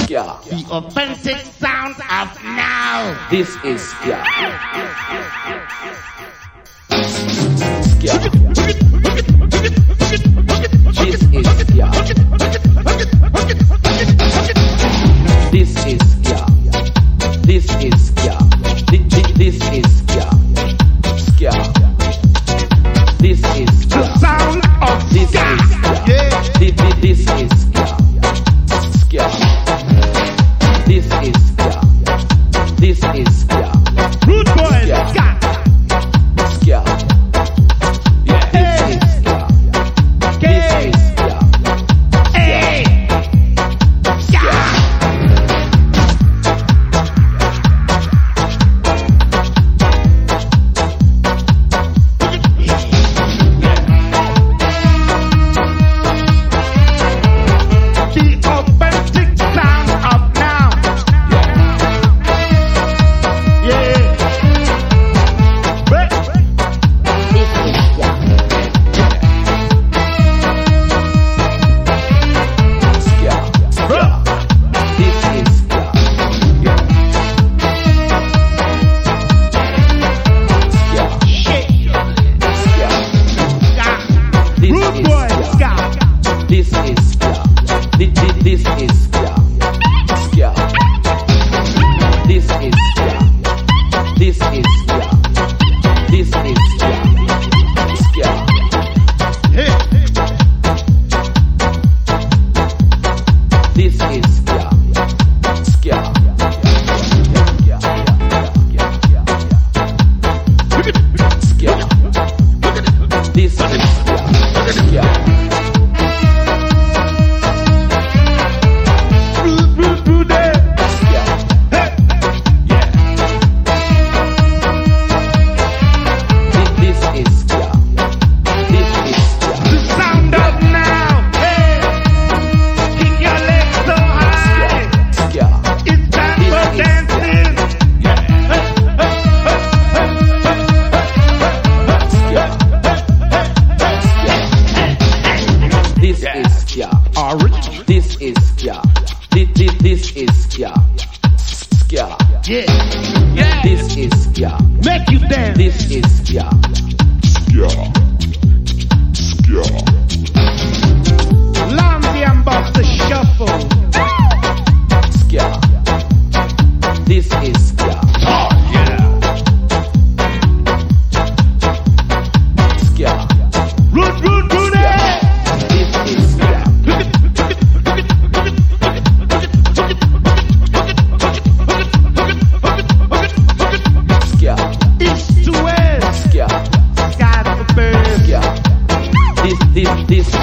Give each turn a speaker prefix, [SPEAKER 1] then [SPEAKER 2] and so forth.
[SPEAKER 1] Ska.
[SPEAKER 2] The authentic sound of now.
[SPEAKER 1] This is Ska. Ska. This is Ska. This is Ska. This is Ska. This is Ska. Ska. This is Ska.
[SPEAKER 2] The sound of
[SPEAKER 1] This
[SPEAKER 2] Ska.
[SPEAKER 1] is Ska.
[SPEAKER 2] Yeah.
[SPEAKER 1] This is Ska. Ska. This is Ska. This is Ska.
[SPEAKER 2] Rude boy
[SPEAKER 1] Ska.
[SPEAKER 2] Ska.
[SPEAKER 1] Ska. Yeah. This is Ska. This is Ska.
[SPEAKER 2] Hey. Ska. The authentic sound of now. Yeah. But
[SPEAKER 3] This is Ska.
[SPEAKER 1] Ska. Ska. This is Ska. Yeah. Ska.
[SPEAKER 2] shit.
[SPEAKER 1] Ska.
[SPEAKER 2] Ska.
[SPEAKER 1] This
[SPEAKER 2] Rude
[SPEAKER 1] is
[SPEAKER 2] boy
[SPEAKER 1] Ska.
[SPEAKER 2] Ska.
[SPEAKER 1] This is Ska. This is Ska. Ska. This is Ska. This is Ska. This is Ska. Ska.
[SPEAKER 2] Hey.
[SPEAKER 1] This is Ska. Ska. Ska. This is Ska. Ska.
[SPEAKER 2] Rude, rude,
[SPEAKER 1] Ska.
[SPEAKER 2] hey.
[SPEAKER 1] Yeah. This is Ska. This is Ska.
[SPEAKER 2] The sound of now. Hey. Kick your legs so high.
[SPEAKER 1] Ska.
[SPEAKER 2] It's time
[SPEAKER 1] This
[SPEAKER 2] for
[SPEAKER 1] is
[SPEAKER 2] dancing.
[SPEAKER 1] Yeah. Ska. This is Ska.
[SPEAKER 2] Original.
[SPEAKER 1] This is Ska. This is Ska. Ska.
[SPEAKER 2] Yeah.
[SPEAKER 1] This is Ska.
[SPEAKER 2] Make you dance.
[SPEAKER 1] This is Ska.
[SPEAKER 2] Lamby and Buster shuffle.
[SPEAKER 1] Ska. This is Ska.
[SPEAKER 2] Oh yeah.
[SPEAKER 1] Ska.
[SPEAKER 2] Rude, rude, rude.
[SPEAKER 1] This is Ska. Ska.
[SPEAKER 2] East to west.
[SPEAKER 1] Ska.
[SPEAKER 2] Sky to bird.
[SPEAKER 1] Ska. This